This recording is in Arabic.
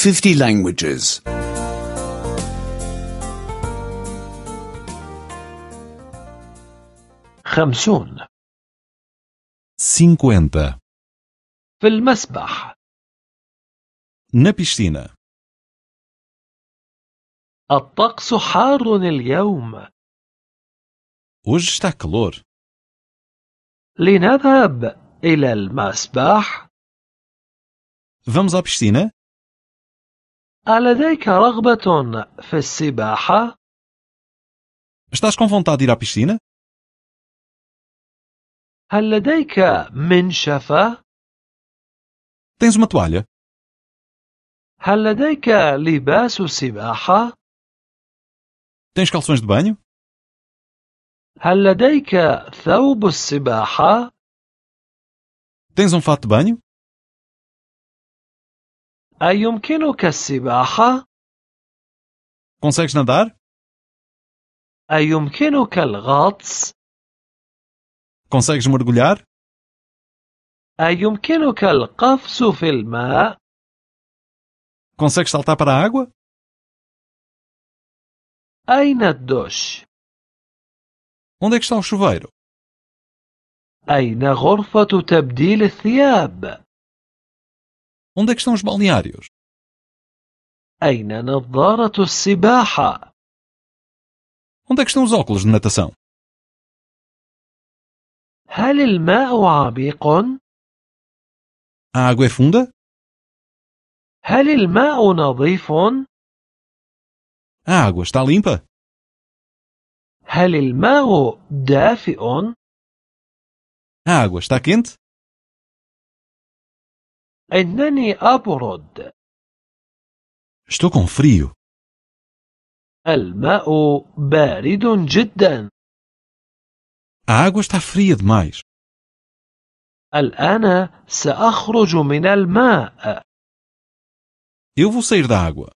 50 languages. 50. 50. في المسبح. Na piscina. الطقس حار اليوم. Hoje está calor. لنذهب إلى المسبح. Vamos à piscina? ألديك رغبة في السباحة؟ Estás com vontade de ir à piscina? هل لديك منشفة؟ Tens uma toalha? هل لديك لباس سباحة؟ Tens calções de banho? هل لديك ثوب السباحة؟ Tens um fato de banho? أيمكنك السباحة؟ Consegues nadar? أيمكنك الغطس؟ Consegues mergulhar? أيمكنك القفز في الماء؟ Consegues saltar para a água? أين الدش؟ Onde é que está o chuveiro? أين غرفة تبديل الثياب؟ Onde é que estão os balneários? أين نظارة السباحة؟ Onde é que estão os óculos de natação? هل الماء عميق؟ A água é funda? هل الماء نظيف؟ A água está limpa? هل الماء دافئ؟ A água está quente? إنني أبرد. Estou com frio. الماء بارد جدا. A água está fria demais. الآن سأخرج من الماء. Eu vou sair da água.